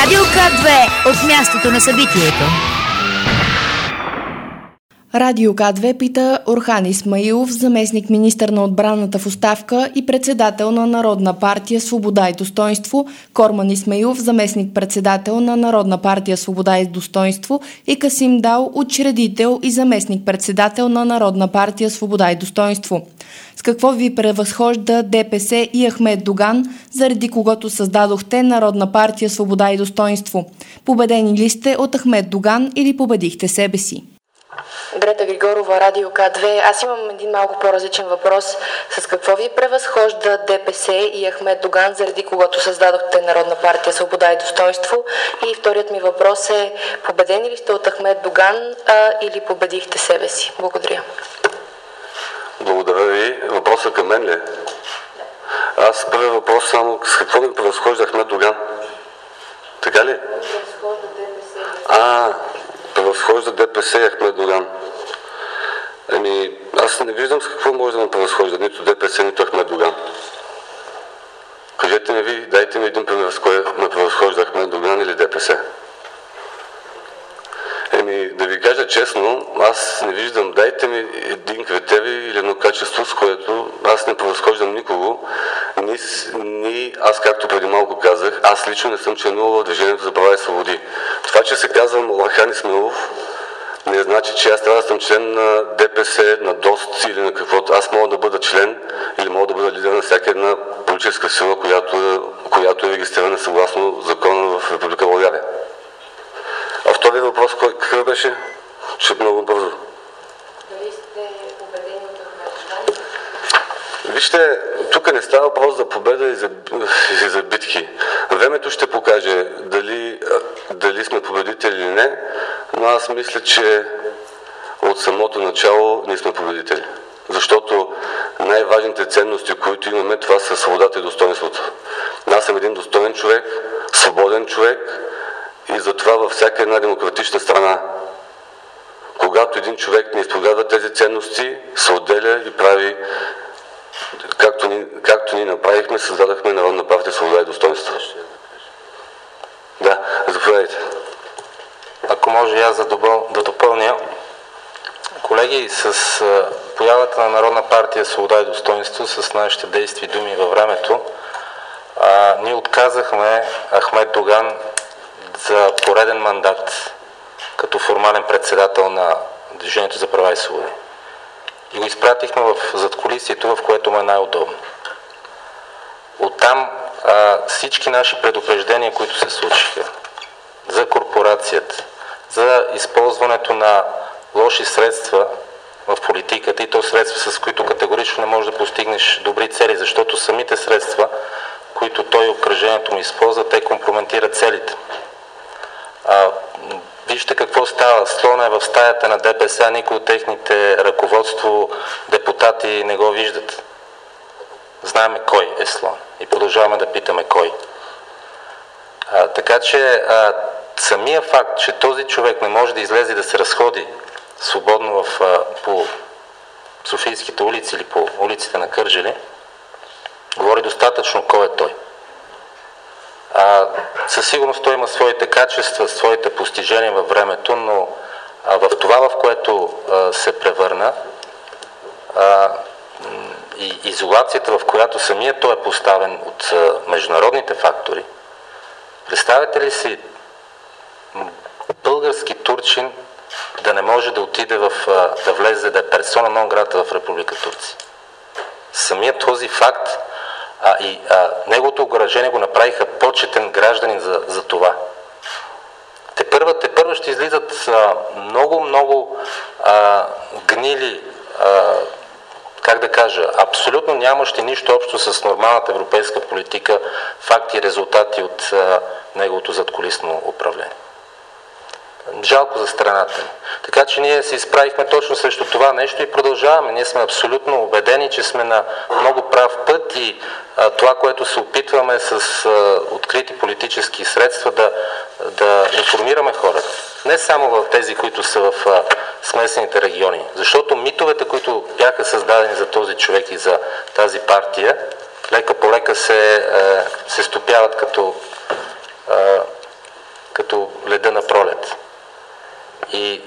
Радио К2 от мястото на събитието. Радио К2 пита Орхан Исмаилов, заместник министър на отбраната в оставка и председател на Народна партия Свобода и достоинство, Корман Исмаилов, заместник председател на Народна партия Свобода и достоинство и Касим Дал, учредител и заместник председател на Народна партия Свобода и достоинство. С какво ви превъзхожда ДПС и Ахмед Доган, заради когото създадохте Народна партия Свобода и достоинство? Победени ли сте от Ахмед Доган или победихте себе си? Грета Григорова, Радио К2. Аз имам един малко по-различен въпрос. С какво ви превъзхожда ДПС и Ахмед Доган, заради когото създадохте Народна партия Свобода и достоинство? И вторият ми въпрос е: победени ли сте от Ахмед Доган или победихте себе си? Благодаря. Благодаря ви. Въпросът към мен ли е? Аз първият въпрос само: с какво ми превъзхожда Ахмед Доган? Така ли? Превъзхожда ДПС и Ахмед Доган. Аз не виждам с какво може да ме превъзхожда нито ДПС, нито Ахмед Доган. Кажете ми ви, дайте ми един пример, с кое ме превъзхожда Ахмед Доган или ДПС. Да ви кажа честно, аз не виждам, дайте ми един критерий или едно качество, с което аз не превъзхождам никого. Аз, както преди малко казах, аз лично не съм членувал в Движението за права и свободи. Това, че се казвам Орхан Исмаилов, не значи, че аз трябва да съм член на ДПС, на ДОСТ или на каквото. Аз мога да бъда член или мога да бъда лидер на всяка една политическа сила, която е регистрирана съгласно закона в Република България. А втори въпрос какъв беше? Че много бързо. Дали сте победени от Ахмед Доган? Вижте, тук не става въпрос за победа и за битки. Времето ще покаже дали сме победители или не, но аз мисля, че от самото начало ние сме победители. Защото най-важните ценности, които имаме, това са свободата и достоинството. Аз съм един достоен човек, свободен човек и затова във всяка една демократична страна, когато един човек не изповядва тези ценности, се отделя и прави както ни направихме, създадахме Народна партия Свобода и достоинство. Да, заповядайте. Ако може и аз да допълня. Колеги, с появата на Народна партия Свобода и достоинство, с нашите действия и думи във времето, ние отказахме Ахмед Доган за пореден мандат като формален председател на Движението за права и свободи. И го изпратихме в задкулисието, в което му е най-удобно. Оттам всички наши предупреждения, които се случиха за корпорацията, за използването на лоши средства в политиката, и то средства, с които категорично не можеш да постигнеш добри цели, защото самите средства, които той и обкръжението му използва, те компрометират целите. Вижте какво става. Слона е в стаята на ДПС, а никой от техните ръководство, депутати не го виждат. Знаеме кой е слон и продължаваме да питаме кой. Така че самия факт, че този човек не може да излезе и да се разходи свободно по Софийските улици или по улиците на Кърджали, говори достатъчно кой е той. Със сигурност той има своите качества, своите постижения във времето, но в това, в което се превърна, и изолацията, в която самият той е поставен от международните фактори, представете ли си български турчин да не може да отиде да влезе, да е персона нон грата в Република Турция? Самият този факт и неговото ограждение го направиха почетен гражданин за това. Те първа ще излизат много гнили, как да кажа, абсолютно нямащи нищо общо с нормалната европейска политика, факти и резултати от неговото задкулисно управление. Жалко за страната ни. Така че ние се изправихме точно срещу това нещо и продължаваме. Ние сме абсолютно убедени, че сме на много прав път и това, което се опитваме с открити политически средства да информираме хората. Не само в тези, които са в смесените региони. Защото митовете, които бяха създадени за този човек и за тази партия, лека по лека се стопяват като като леда на пролет. И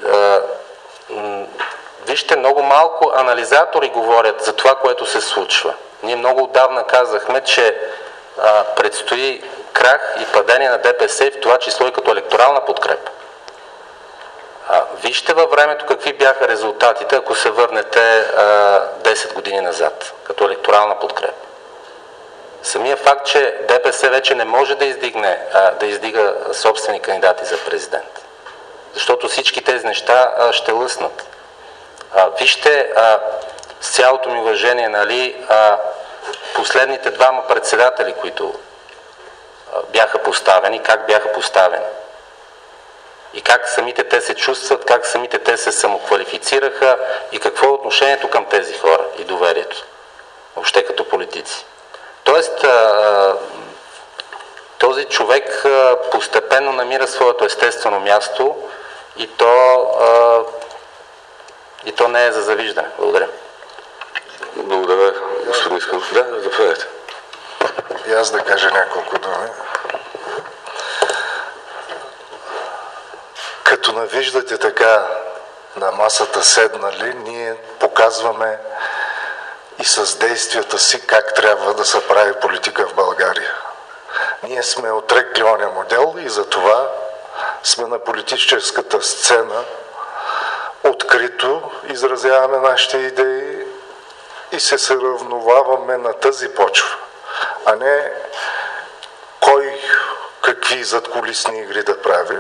вижте, много малко анализатори говорят за това, което се случва. Ние много отдавна казахме, че предстои крах и падение на ДПС, в това число и като електорална подкрепа. Вижте във времето какви бяха резултатите, ако се върнете 10 години назад, като електорална подкрепа. Самия факт, че ДПС вече не може да издига собствени кандидати за президент, защото всички тези неща ще лъснат. Вижте, с цялото ми уважение, нали, последните двама председатели, които бяха поставени, как бяха поставени. И как самите те се чувстват, как самите те се самоквалифицираха и какво е отношението към тези хора и доверието, въобще като политици. Тоест, този човек постепенно намира своето естествено място и то не е за завиждане. Благодаря. Благодаря, господин Искров. Да, заповядайте. И аз да кажа няколко думи. Като навиждате така на масата седнали, ние показваме и с действията си как трябва да се прави политика в България. Ние сме отрекли оня модел и затова сме на политическата сцена, открито изразяваме нашите идеи и се съравноваваме на тази почва, а не кой какви задкулисни игри да прави.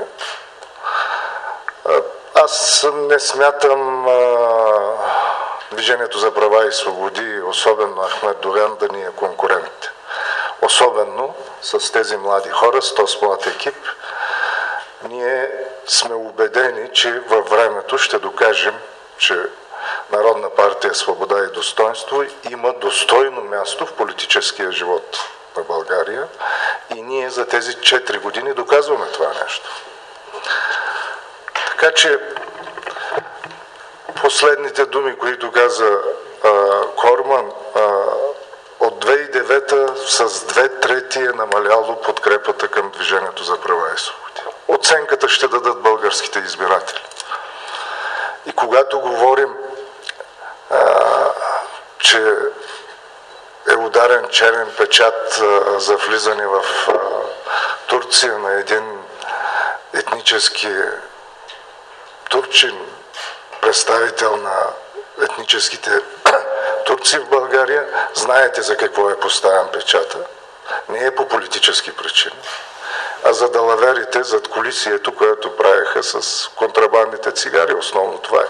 Аз не смятам Движението за права и свободи, особено Ахмед Доган, да ни е конкурент. Особено с тези млади хора, с този млад екип. Ние сме убедени, че във времето ще докажем, че Народна партия Свобода и достоинство има достойно място в политическия живот на България и ние за тези 4 години доказваме това нещо. Така че последните думи, които каза Корман, от 2009 с 2/3 е намаляло подкрепата към Движението за права и свободи. Оценката ще дадат българските избиратели. И когато говорим, че е ударен черен печат за влизане в Турция на един етнически турчин, представител на етническите турци в България, знаете за какво е поставен печата. Не е по политически причини, а за далаверите зад колисието, което правеха с контрабандните цигари. Основно това е.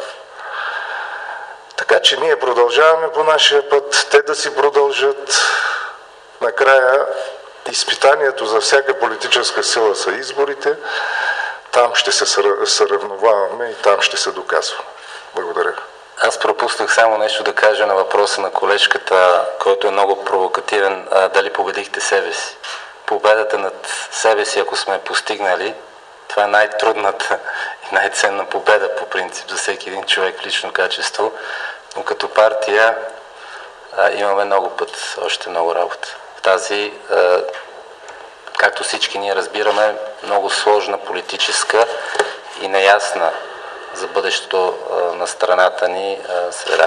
Така че ние продължаваме по нашия път, те да си продължат. Накрая изпитанието за всяка политическа сила са изборите. Там ще се съравноваваме и там ще се доказваме. Благодаря. Аз пропуснах само нещо да кажа на въпроса на колежката, който е много провокативен. Дали победихте себе си? Победата над себе си, ако сме постигнали, това е най-трудната и най-ценна победа по принцип за всеки един човек в лично качество. Но като партия имаме много път, още много работа. В тази, както всички ние разбираме, много сложна политическа и неясна за бъдещето на страната ни среда.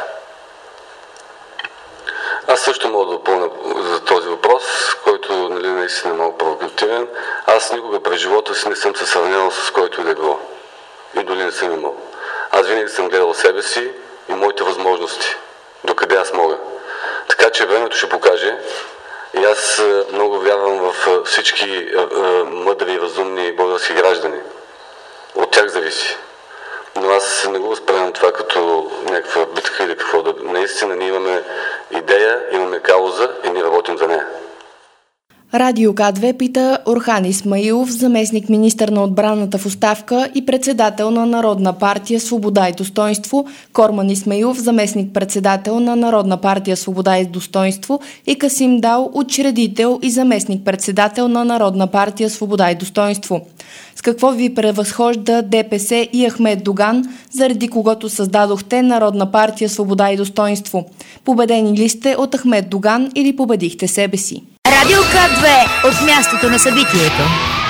Аз също мога да допълня за този въпрос, който наистина е много провокативен. Аз никога през живота си не съм се сравнявал с който и да е било. И дори не съм имал. Аз винаги съм гледал себе си и моите възможности. Докъде аз мога. Така че времето ще покаже. И аз много вярвам в всички мъдри и разумни български граждани. От тях зависи. Но аз не го възприемам това като някаква битка или какво да... Наистина ние имаме идея, имаме кауза и ние работим за нея. Радио К2 пита Орхан Исмаилов, заместник министър на отбраната в оставка и председател на Народна партия Свобода и достоинство, Корман Исмаилов, заместник председател на Народна партия Свобода и достоинство и Касим Дал, учредител и заместник председател на Народна партия Свобода и достоинство. С какво ви превъзхожда ДПС и Ахмед Доган, заради когото създадохте Народна партия Свобода и достоинство? Победени ли сте от Ахмед Доган или победихте себе си? Радио К2 от мястото на събитието.